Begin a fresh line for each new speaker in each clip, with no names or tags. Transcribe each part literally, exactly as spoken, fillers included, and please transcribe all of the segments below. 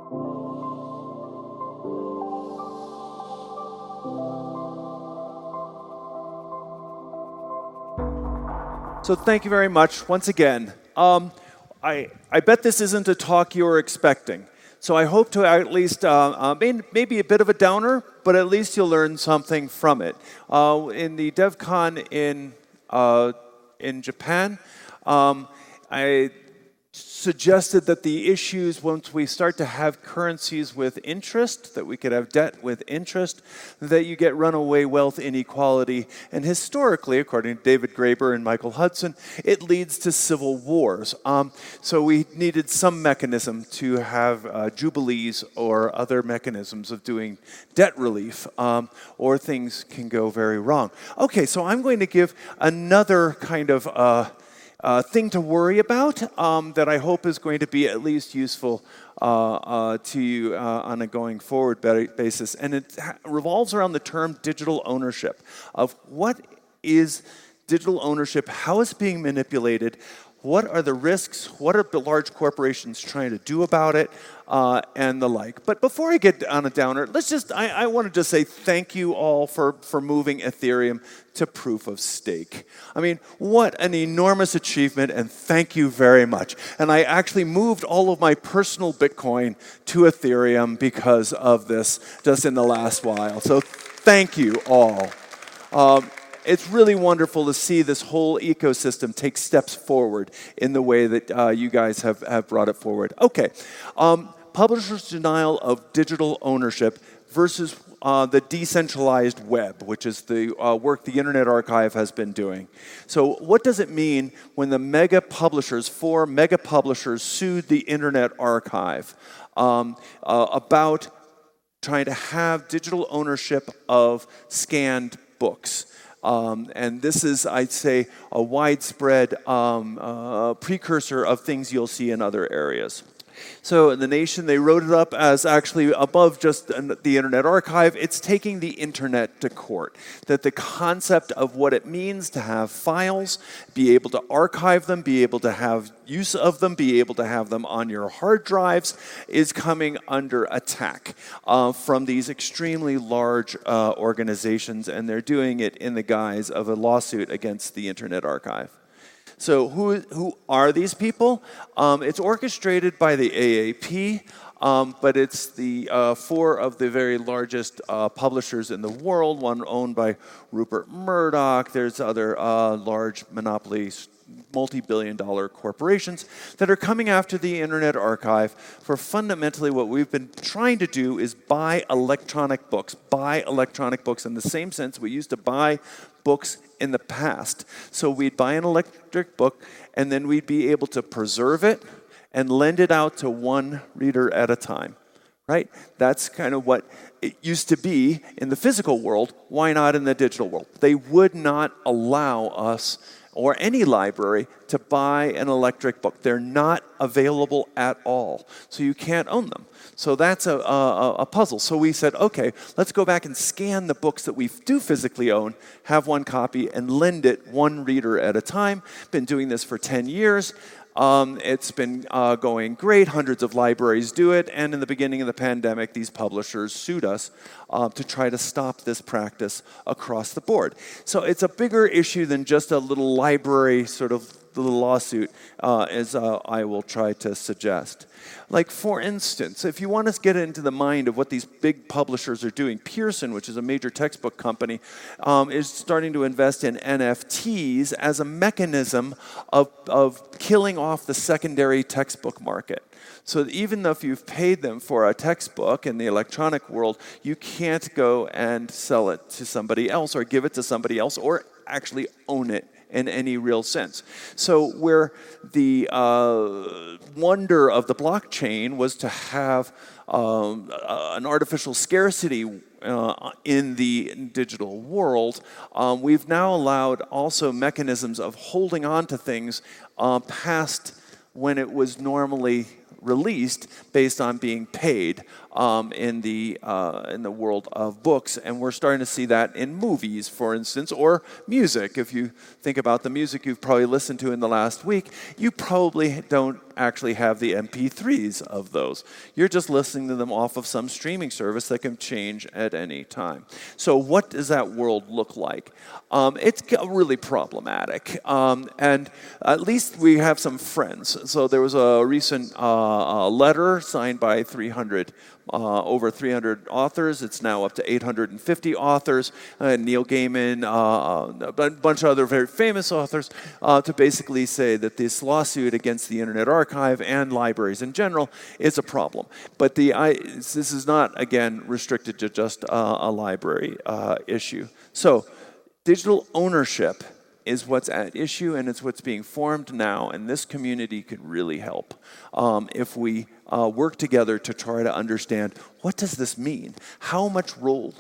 So thank you very much once again. Um, I, I bet this isn't a talk you were expecting. So I hope to at least, uh, uh, maybe a bit of a downer, but at least you'll learn something from it. Uh, in the DevCon in, uh, in Japan, um, I suggested that the issues, once we start to have currencies with interest, that we could have debt with interest, that you get runaway wealth inequality. And historically, according to David Graeber and Michael Hudson, it leads to civil wars. Um, so we needed some mechanism to have uh, jubilees or other mechanisms of doing debt relief, um, or things can go very wrong. Okay, so I'm going to give another kind of uh, Uh, thing to worry about um, that I hope is going to be at least useful uh, uh, to you uh, on a going forward basis. And it revolves around the term digital ownership, of what is digital ownership, how it's being manipulated, what are the risks, what are the large corporations trying to do about it, uh, and the like. But before I get on a downer, let's just, I, I want to just say thank you all for, for moving Ethereum to proof of stake. I mean, what an enormous achievement, and thank you very much. And I actually moved all of my personal Bitcoin to Ethereum because of this just in the last while. So thank you all. Um, It's really wonderful to see this whole ecosystem take steps forward in the way that uh, you guys have, have brought it forward. Okay, um, publishers' denial of digital ownership versus uh, the decentralized web, which is the uh, work the Internet Archive has been doing. So what does it mean when the mega publishers, four mega publishers, sued the Internet Archive um, uh, about trying to have digital ownership of scanned books? Um, and this is, I'd say, a widespread um, uh, precursor of things you'll see in other areas. So in The Nation, they wrote it up as actually above just the Internet Archive, it's taking the internet to court. That the concept of what it means to have files, be able to archive them, be able to have use of them, be able to have them on your hard drives, is coming under attack uh, from these extremely large uh, organizations, and they're doing it in the guise of a lawsuit against the Internet Archive. So who, who are these people? Um, it's orchestrated by the A A P, um, but it's the uh, four of the very largest uh, publishers in the world, one owned by Rupert Murdoch. There's other uh, large monopolies, multi-billion dollar corporations that are coming after the Internet Archive for fundamentally what we've been trying to do is buy electronic books, buy electronic books in the same sense we used to buy books in the past. So we'd buy an electric book, and then we'd be able to preserve it and lend it out to one reader at a time, right? That's kind of what it used to be in the physical world. Why not in the digital world? They would not allow us or any library to buy an electric book. They're not available at all, so you can't own them. So that's a, a, a puzzle. So we said, okay, let's go back and scan the books that we do physically own, have one copy, and lend it one reader at a time. Been doing this for ten years. Um, it's been uh, going great. Hundreds of libraries do it. And in the beginning of the pandemic, these publishers sued us uh, to try to stop this practice across the board. So it's a bigger issue than just a little library sort of little lawsuit, uh, as uh, I will try to suggest. Like, for instance, if you want to get into the mind of what these big publishers are doing, Pearson, which is a major textbook company, um, is starting to invest in N F Ts as a mechanism of, of killing off the secondary textbook market. So even though if you've paid them for a textbook in the electronic world, you can't go and sell it to somebody else or give it to somebody else or actually own it in any real sense. So where the uh, wonder of the blockchain was to have um, uh, an artificial scarcity uh, in the digital world, um, we've now allowed also mechanisms of holding on to things uh, past when it was normally released based on being paid um, in the uh, in the world of books, and we're starting to see that in movies, for instance, or music. If you think about the music you've probably listened to in the last week, you probably don't actually have the M P threes of those. You're just listening to them off of some streaming service that can change at any time. So what does that world look like? Um, it's really problematic, um, and at least we have some friends. So there was a recent uh, a letter signed by three hundred Uh, over three hundred authors. It's now up to eight hundred fifty authors. Uh, Neil Gaiman, uh, a bunch of other very famous authors, uh, to basically say that this lawsuit against the Internet Archive and libraries in general is a problem. But the I, this is not, again, restricted to just uh, a library uh, issue. So digital ownership is what's at issue, and it's what's being formed now, and this community could really help um, if we uh, work together to try to understand, what does this mean? How much role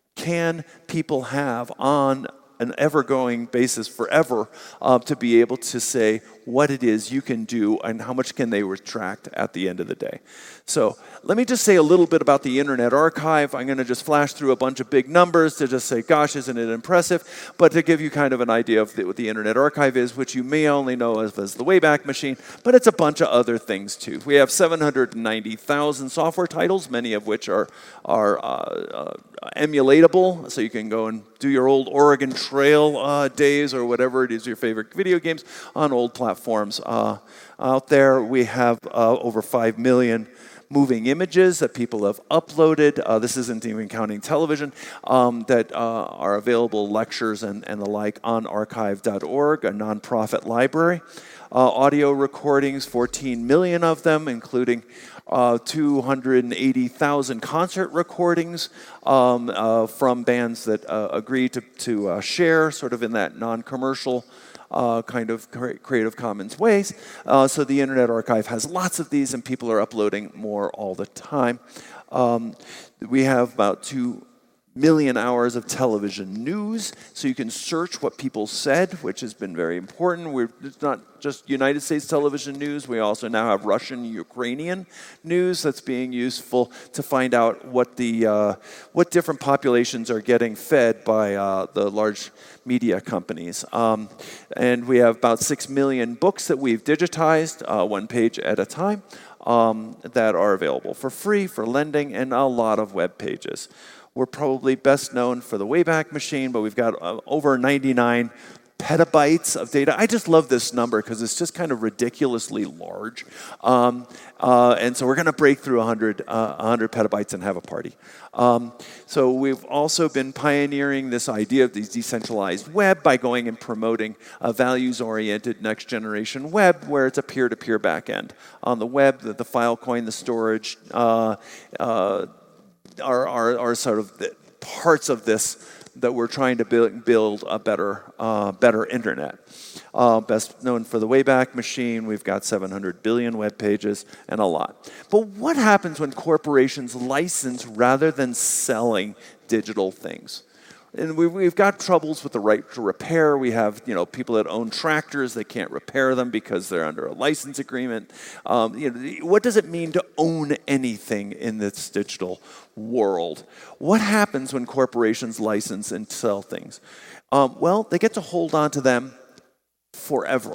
can people have on an ever-going basis forever uh, to be able to say what it is you can do and how much can they retract at the end of the day. So let me just say a little bit about the Internet Archive. I'm going to just flash through a bunch of big numbers to just say, gosh, isn't it impressive? But to give you kind of an idea of the, what the Internet Archive is, which you may only know as, as the Wayback Machine, but it's a bunch of other things too. We have seven hundred ninety thousand software titles, many of which are, are uh, uh, emulatable, so you can go and do your old Oregon Trail uh, days or whatever it is, your favorite video games on old platforms. Uh, out there, we have uh, over five million moving images that people have uploaded. Uh, this isn't even counting television, um, that uh, are available, lectures and, and the like, on archive dot org, a nonprofit library. Uh, audio recordings, fourteen million of them, including uh, two hundred eighty thousand concert recordings um, uh, from bands that uh, agree to, to uh, share, sort of in that non-commercial Uh, kind of Creative Commons ways. Uh, so the Internet Archive has lots of these, and people are uploading more all the time. Um, we have about two million hours of television news, so you can search what people said, which has been very important. We're, it's not just United States television news. We also now have Russian, Ukrainian news that's being useful to find out what the uh, what different populations are getting fed by uh, the large media companies. Um, and we have about six million books that we've digitized, uh, one page at a time, um, that are available for free, for lending, and a lot of web pages. We're probably best known for the Wayback Machine, but we've got uh, over ninety-nine petabytes of data. I just love this number because it's just kind of ridiculously large. Um, uh, and so we're going to break through one hundred, uh, one hundred petabytes and have a party. Um, so we've also been pioneering this idea of the decentralized web by going and promoting a values-oriented next-generation web where it's a peer-to-peer backend. On the web, the, the Filecoin, the storage, uh, uh, Are, are, are sort of the parts of this that we're trying to build, build a better, uh, better internet. Uh, best known for the Wayback Machine, we've got seven hundred billion web pages and a lot. But what happens when corporations license rather than selling digital things? And we've, we've got troubles with the right to repair. We have, you know, people that own tractors, they can't repair them because they're under a license agreement. Um, you know, what does it mean to own anything in this digital world? What happens when corporations license and sell things? Um, well, they get to hold on to them forever.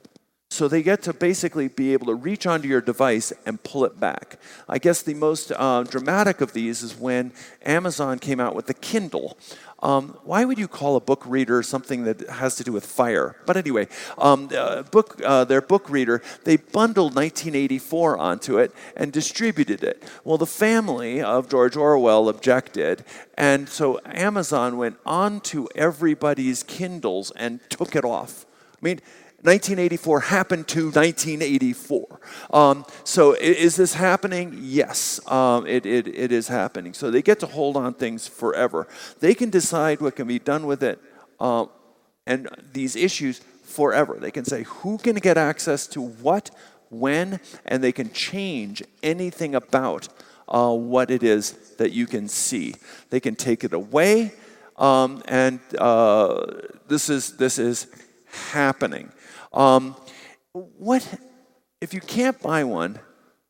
So they get to basically be able to reach onto your device and pull it back. I guess the most uh, dramatic of these is when Amazon came out with the Kindle. Um, why would you call a book reader something that has to do with fire? But anyway, um, uh, book, uh, their book reader, they bundled nineteen eighty-four onto it and distributed it. Well, the family of George Orwell objected, and so Amazon went onto everybody's Kindles and took it off. I mean, nineteen eighty-four happened to nineteen eighty-four. Um, so is this happening? Yes, um, it, it, it is happening. So they get to hold on things forever. They can decide what can be done with it um, and these issues forever. They can say who can get access to what, when, and they can change anything about uh, what it is that you can see. They can take it away, um, and uh, this is this is happening. Um, what if you can't buy one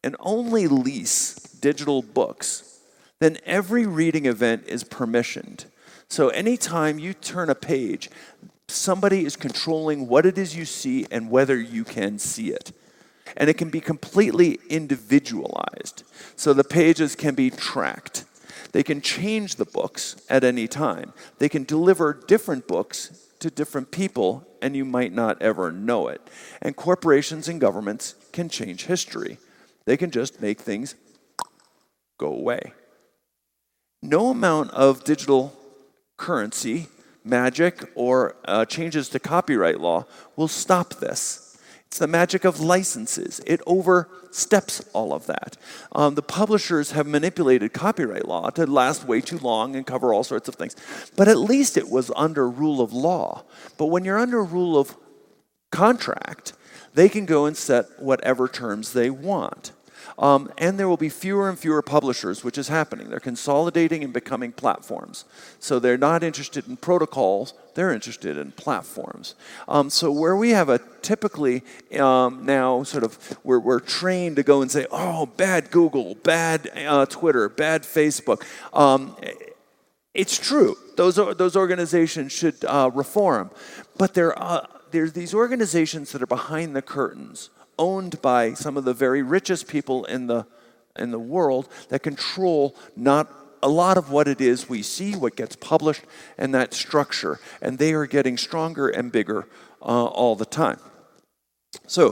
and only lease digital books, then every reading event is permissioned. So anytime you turn a page, somebody is controlling what it is you see and whether you can see it. And it can be completely individualized. So the pages can be tracked. They can change the books at any time. They can deliver different books to different people, and you might not ever know it. And corporations and governments can change history. They can just make things go away. No amount of digital currency, magic, or uh, changes to copyright law will stop this. It's the magic of licenses. It oversteps all of that. Um, the publishers have manipulated copyright law to last way too long and cover all sorts of things. But at least it was under rule of law. But when you're under rule of contract, they can go and set whatever terms they want. Um, and there will be fewer and fewer publishers, which is happening. They're consolidating and becoming platforms. So they're not interested in protocols, they're interested in platforms. Um, so where we have a typically um, now sort of, we're, we're trained to go and say, oh, bad Google, bad uh, Twitter, bad Facebook. Um, it's true. Those, are, those organizations should uh, reform. But there are, there's these organizations that are behind the curtains, owned by some of the very richest people in the in the world that control not a lot of what it is we see, what gets published, and that structure. And they are getting stronger and bigger uh, all the time. So,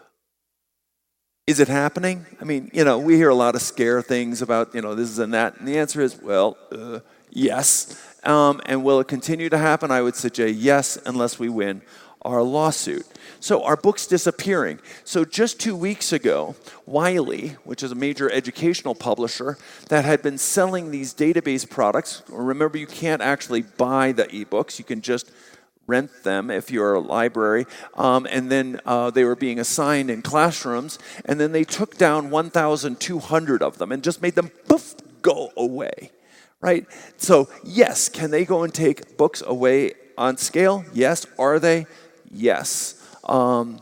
is it happening? I mean, you know, we hear a lot of scare things about, you know, this and that. And the answer is, well, uh, yes. Um, and will it continue to happen? I would suggest yes, unless we win our lawsuit. So are books disappearing? So just two weeks ago, Wiley, which is a major educational publisher that had been selling these database products, remember you can't actually buy the ebooks, you can just rent them if you're a library, um, and then uh, they were being assigned in classrooms, and then they took down one thousand two hundred of them and just made them poof, go away, right? So yes, can they go and take books away on scale? Yes. Are they? Yes. Um,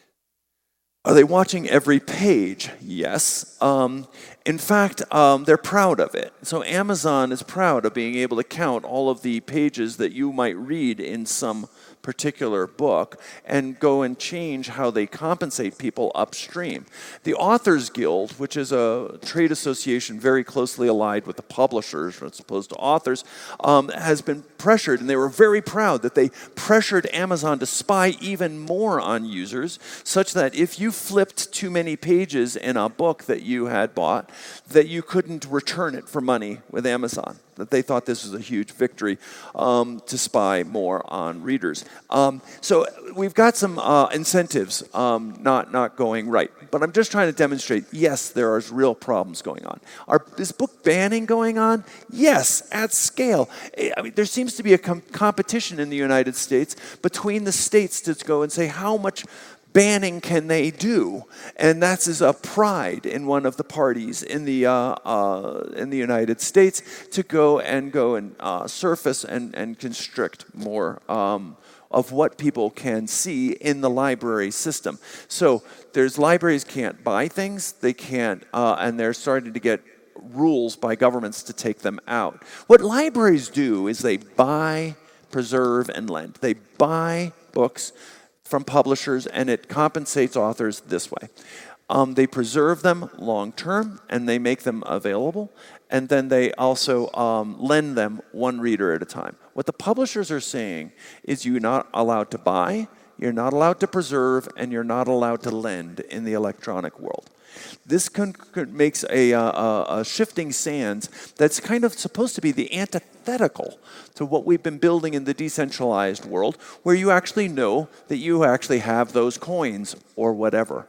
are they watching every page? Yes. Um, in fact, um, they're proud of it. So Amazon is proud of being able to count all of the pages that you might read in some particular book and go and change how they compensate people upstream. The Authors Guild, which is a trade association very closely allied with the publishers as opposed to authors, um, has been pressured, and they were very proud that they pressured Amazon to spy even more on users, such that if you flipped too many pages in a book that you had bought, that you couldn't return it for money with Amazon. That they thought this was a huge victory um, to spy more on readers. Um, so we've got some uh, incentives um, not, not going right. But I'm just trying to demonstrate, yes, there are real problems going on. Are, is book banning going on? Yes, at scale. I mean, there seems to be a com- competition in the United States between the states to go and say how much banning can they do? And that's is a pride in one of the parties in the uh, uh, in the United States to go and go and uh, surface and, and constrict more um, of what people can see in the library system. So there's libraries can't buy things, they can't, uh, and they're starting to get rules by governments to take them out. What libraries do is they buy, preserve, and lend. They buy books from publishers, and it compensates authors this way. Um, they preserve them long-term, and they make them available, and then they also um, lend them one reader at a time. What the publishers are saying is you're not allowed to buy, you're not allowed to preserve, and you're not allowed to lend in the electronic world. This con- con- makes a, uh, a shifting sands that's kind of supposed to be the antithetical to what we've been building in the decentralized world, where you actually know that you actually have those coins or whatever.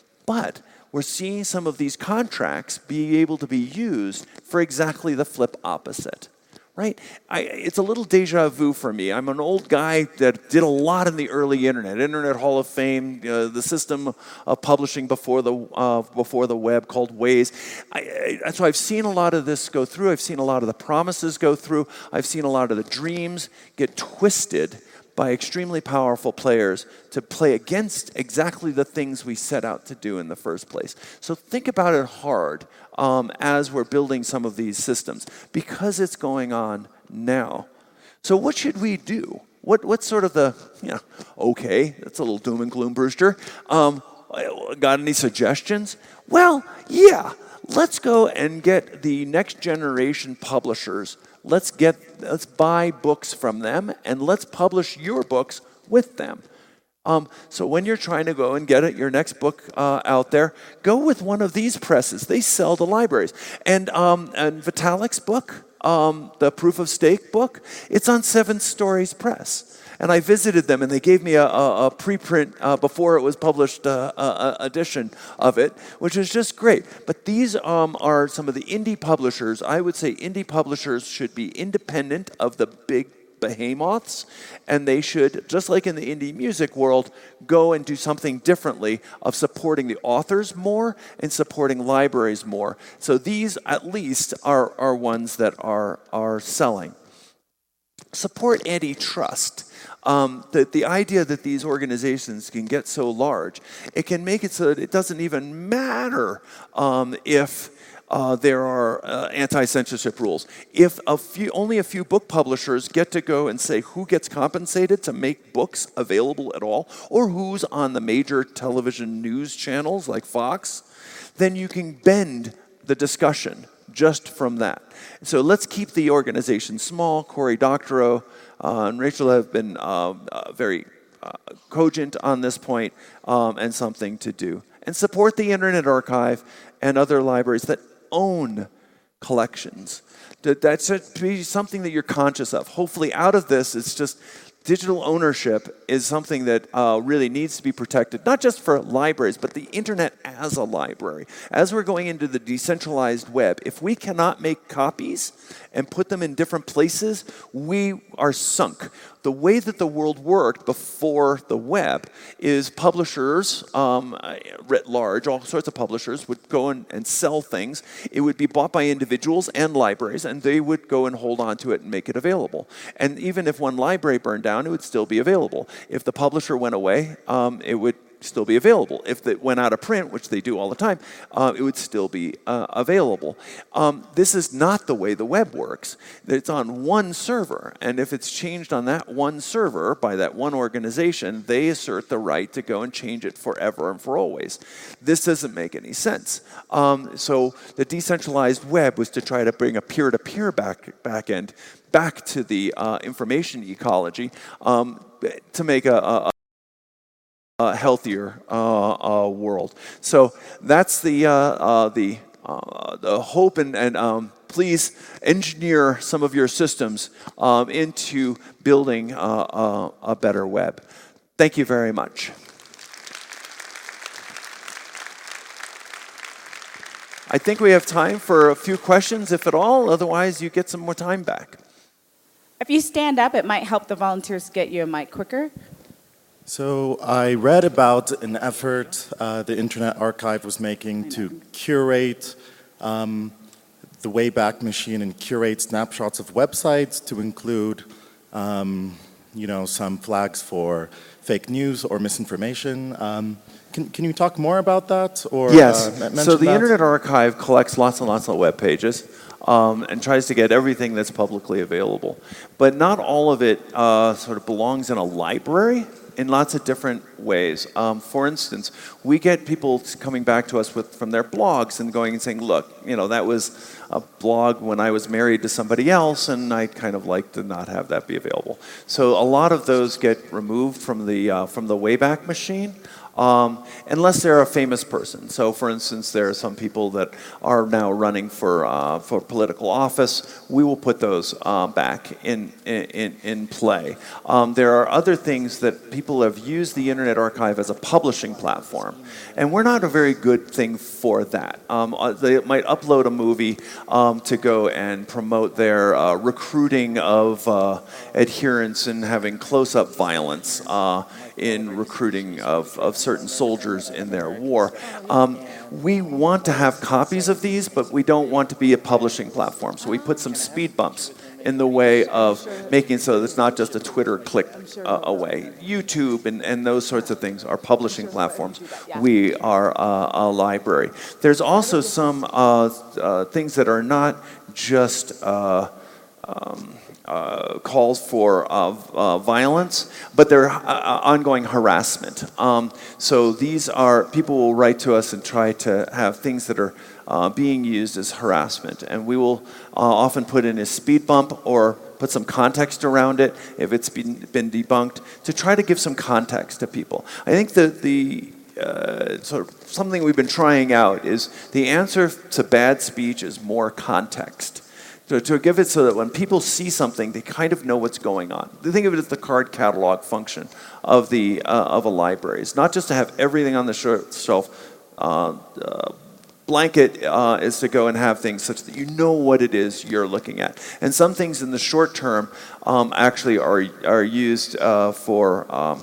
But we're seeing some of these contracts be able to be used for exactly the flip opposite. Right? I, it's a little deja vu for me. I'm an old guy that did a lot in the early internet, Internet Hall of Fame, uh, the system of publishing before the uh, before the web called Waze. I, I, so I've seen a lot of this go through. I've seen a lot of the promises go through. I've seen a lot of the dreams get twisted by extremely powerful players to play against exactly the things we set out to do in the first place. So think about it hard um, as we're building some of these systems, because it's going on now. So what should we do? What, what's sort of the, you know, okay, that's a little doom and gloom, Brewster. Um, got any suggestions? Well, yeah, let's go and get the next generation publishers. Let's get, let's buy books from them, and let's publish your books with them. Um, so when you're trying to go and get it, your next book uh, out there, go with one of these presses. They sell to libraries. And, um, and Vitalik's book, um, the Proof of Stake book, it's on Seven Stories Press. And I visited them, and they gave me a, a, a preprint uh, before it was published uh, uh, edition of it, which is just great. But these um, are some of the indie publishers. I would say indie publishers should be independent of the big behemoths, and they should, just like in the indie music world, go and do something differently of supporting the authors more and supporting libraries more. So these, at least, are, are ones that are, are selling. Support antitrust. Um, the, the idea that these organizations can get so large, it can make it so that it doesn't even matter um, if Uh, there are uh, anti-censorship rules. If a few, only a few book publishers get to go and say who gets compensated to make books available at all, or who's on the major television news channels like Fox, then you can bend the discussion just from that. So let's keep the organization small. Cory Doctorow uh, and Rachel have been uh, uh, very uh, cogent on this point, um, and something to do. And support the Internet Archive and other libraries that own collections. That should be something that you're conscious of. Hopefully out of this, it's just digital ownership is something that uh, really needs to be protected, not just for libraries, but the internet as a library. As we're going into the decentralized web, if we cannot make copies and put them in different places, we are sunk. The way that the world worked before the web is publishers, um, writ large, all sorts of publishers, would go and, and sell things. It would be bought by individuals and libraries, and they would go and hold on to it and make it available. And even if one library burned down, it would still be available. If the publisher went away, um, it would still be available. If it went out of print, which they do all the time, uh, it would still be uh, available. Um, this is not the way the web works. It's on one server, and if it's changed on that one server by that one organization, they assert the right to go and change it forever and for always. This doesn't make any sense. Um, so the decentralized web was to try to bring a peer-to-peer back, back end back to the uh, information ecology um, to make a, a A healthier uh, uh, world. So that's the uh, uh, the uh, the hope, and, and um, please engineer some of your systems um, into building uh, uh, a better web. Thank you very much. I think we have time for a few questions, if at all. Otherwise, you get some more time back.
If you stand up, it might help the volunteers get you a mic quicker.
So I read about an effort uh, the Internet Archive was making to curate um, the Wayback Machine and curate snapshots of websites to include, um, you know, some flags for fake news or misinformation. Um, can, can you talk more about that? Or,
yes.
Uh,
so the
that?
Internet Archive collects lots and lots of web pages. Um, and tries to get everything that's publicly available. But not all of it uh, sort of belongs in a library in lots of different ways. Um, for instance, we get people coming back to us with, from their blogs and going and saying, look, you know, that was a blog when I was married to somebody else, and I'd kind of like to not have that be available. So a lot of those get removed from the, uh, from the Wayback Machine. Um, unless they're a famous person. So, for instance, there are some people that are now running for uh, for political office. We will put those uh, back in in in play. Um, there are other things that people have used the Internet Archive as a publishing platform, and we're not a very good thing for that. Um, they might upload a movie um, to go and promote their uh, recruiting of uh, adherents and having close-up violence uh, in recruiting of, of certain soldiers in their war. Um, we want to have copies of these, but we don't want to be a publishing platform. So we put some speed bumps in the way of making it so that it's not just a Twitter click uh, away. YouTube and, and those sorts of things are publishing platforms. We are uh, a library. There's also some uh, uh, things that are not just uh, um, Uh, calls for uh, uh, violence, but they're uh, ongoing harassment. Um, so these are, people will write to us and try to have things that are uh, being used as harassment. And we will uh, often put in a speed bump or put some context around it if it's been, been debunked to try to give some context to people. I think that the uh, sort of something we've been trying out is the answer to bad speech is more context. To, to give it so that when people see something, they kind of know what's going on. They think of it as the card catalog function of the uh, of a library. It's not just to have everything on the shelf. Uh, uh, blanket uh, is to go and have things such that you know what it is you're looking at. And some things in the short term um, actually are are used uh, for um,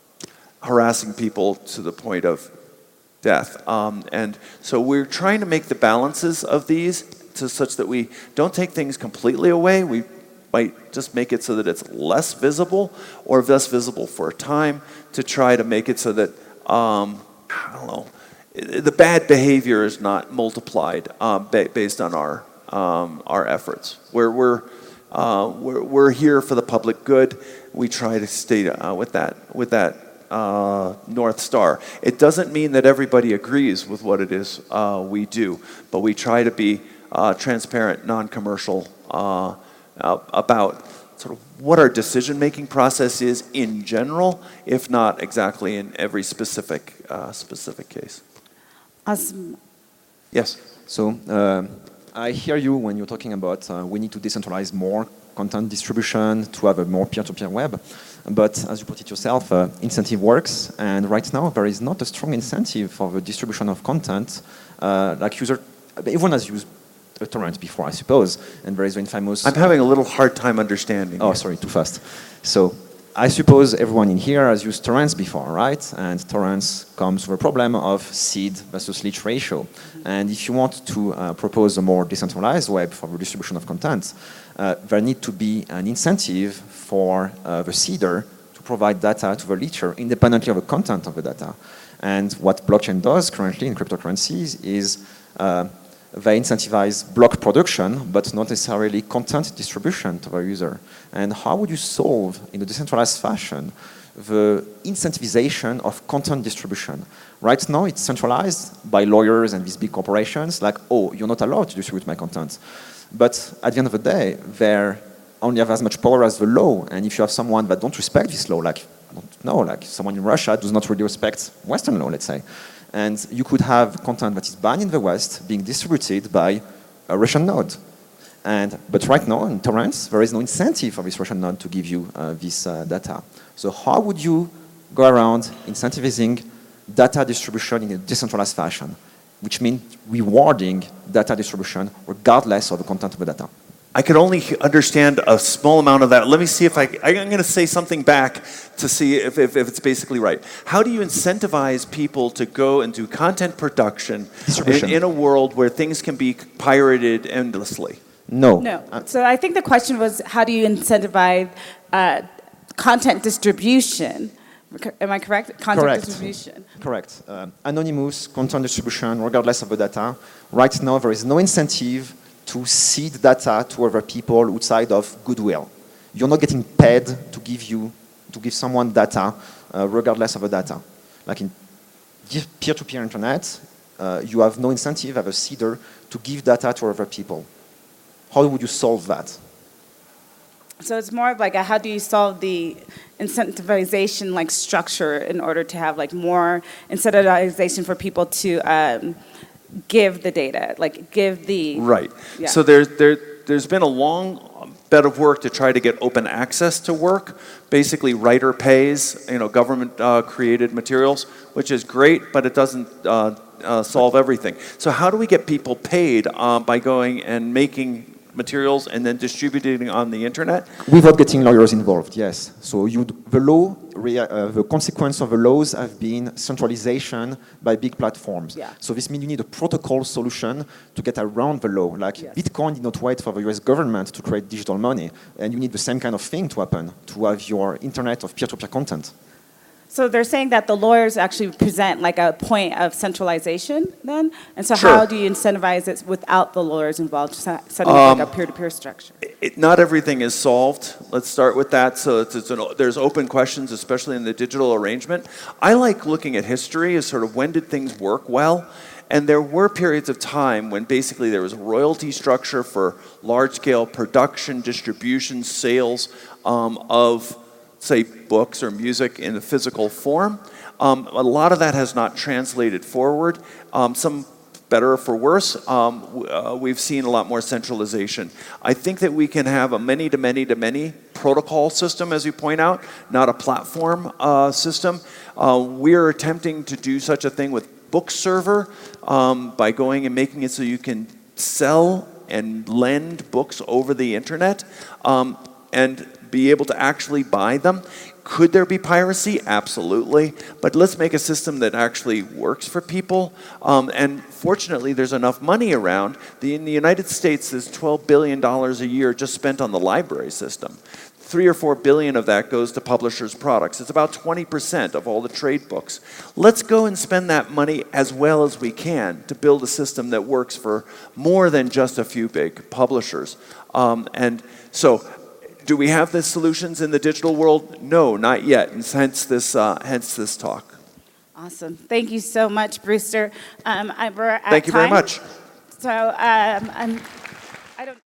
harassing people to the point of death. Um, and so we're trying to make the balances of these to such that we don't take things completely away. We might just make it so that it's less visible or less visible for a time to try to make it so that, um, I don't know, the bad behavior is not multiplied uh, ba based on our, um, our efforts. We're, we're, uh, we're, we're here for the public good. We try to stay uh, with that, with that uh, North Star. It doesn't mean that everybody agrees with what it is uh, we do, but we try to be Uh, transparent, non-commercial uh, uh, about sort of what our decision-making process is in general, if not exactly in every specific uh, specific case.
Awesome.
Yes.
So uh, I hear you when you're talking about uh, we need to decentralize more content distribution to have a more peer-to-peer web. But as you put it yourself, uh, incentive works, and right now there is not a strong incentive for the distribution of content. Uh, like user, everyone has used a torrent before, I suppose, and there is the infamous...
I'm having a little hard time understanding.
Oh,
you.
sorry, too fast. So, I suppose everyone in here has used torrents before, right? And torrents comes with a problem of seed versus leech ratio. And if you want to uh, propose a more decentralized web for the distribution of content, uh, there need to be an incentive for uh, the seeder to provide data to the leacher independently of the content of the data. And what blockchain does currently in cryptocurrencies is uh, they incentivize block production, but not necessarily content distribution to the user. And how would you solve, in a decentralized fashion, the incentivization of content distribution? Right now, it's centralized by lawyers and these big corporations, like, oh, you're not allowed to distribute my content. But at the end of the day, they only have as much power as the law. And if you have someone that don't respect this law, like, I don't know, like someone in Russia does not really respect Western law, let's say. And you could have content that is banned in the West being distributed by a Russian node. And, but right now, in torrents, there is no incentive for this Russian node to give you uh, this uh, data. So how would you go around incentivizing data distribution in a decentralized fashion, which means rewarding data distribution regardless of the content of the data?
I could only understand a small amount of that. Let me see if I, I'm going to say something back to see if, if, if it's basically right. How do you incentivize people to go and do content production in, in a world where things can be pirated endlessly?
No.
No. So I think the question was, how do you incentivize uh, content distribution? Am I correct? Content
Correct.
distribution.
Correct. Uh, anonymous content distribution, regardless of the data. Right now, there is no incentive to seed data to other people outside of goodwill. You're not getting paid to give you, to give someone data, uh, regardless of the data. Like in peer-to-peer internet, uh, you have no incentive as a seeder to give data to other people. How would you solve that?
So it's more of like a, how do you solve the incentivization like structure in order to have like more incentivization for people to um, give the data, like give the...
Right.
Yeah.
So there, there, there's been a long bed of work to try to get open access to work. Basically, writer pays, you know, government-created uh, materials, which is great, but it doesn't uh, uh, solve everything. So how do we get people paid uh, by going and making materials and then distributing on the internet?
Without getting lawyers involved, yes. So you, the law, uh, the consequence of the laws have been centralization by big platforms.
Yeah.
So this means you need a protocol solution to get around the law. Like
Yes.
Bitcoin did not wait for the U S government to create digital money, and you need the same kind of thing to happen to have your internet of peer-to-peer content.
So they're saying that the lawyers actually present like a point of centralization then? And so
Sure.
how do you incentivize it without the lawyers involved, se- setting up like a peer-to-peer structure?
It, not everything is solved. Let's start with that. So it's, it's an, there's open questions, especially in the digital arrangement. I like looking at history as sort of when did things work well? And there were periods of time when basically there was a royalty structure for large-scale production, distribution, sales um, of, say, books or music in the physical form. Um, a lot of that has not translated forward. Um, some better or for worse, um, w- uh, we've seen a lot more centralization. I think that we can have a many-to-many-to-many protocol system, as you point out, not a platform uh, system. Uh, we're attempting to do such a thing with Bookserver um, by going and making it so you can sell and lend books over the internet. Um, and be able to actually buy them. Could there be piracy? Absolutely. But let's make a system that actually works for people. Um, and fortunately, there's enough money around. The, in the United States, there's twelve billion dollars a year just spent on the library system. Three or four billion of that goes to publishers' products. It's about twenty percent of all the trade books. Let's go and spend that money as well as we can to build a system that works for more than just a few big publishers. Um, and so, do we have the solutions in the digital world? No, not yet, and hence this, uh, hence this talk.
Awesome. Thank you so much, Brewster. Um, I, we're at
Thank you very
time.
much.
So um, I'm, I don't.